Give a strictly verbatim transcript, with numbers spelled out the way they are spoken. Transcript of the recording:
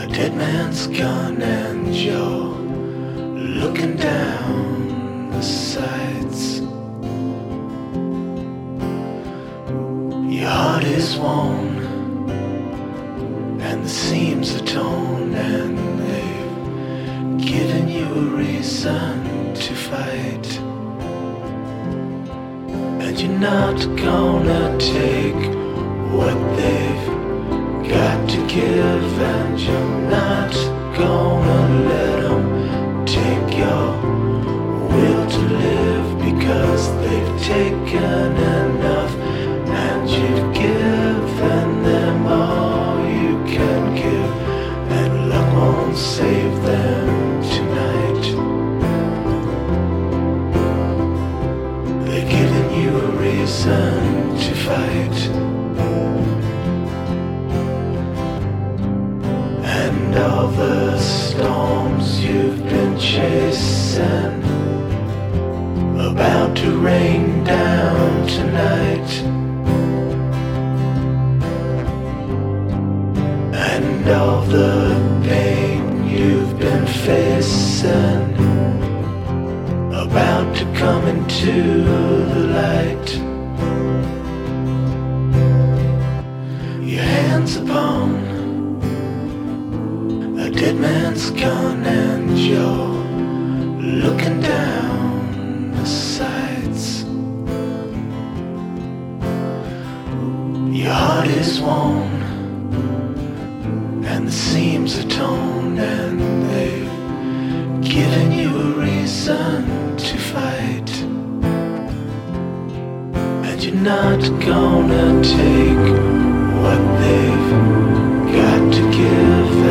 dead man's gun and you're looking down the sights. Your heart is worn and the seams are torn, and they've given you a reason to fight. And you're not gonna take what they've got to give, and you're not gonna let them take your will to live, because they've taken enough and you've given them all you can give, and luck won't save them tonight. They're giving you a reason to fight. And all the storms you've been chasing about to rain down tonight. And all the pain you've been facing about to come into the light. Your hands upon a dead man's gun and you're looking down the sights. Your heart is worn and the seams are torn, and they've given you a reason to fight. And you're not gonna take what they've got to give,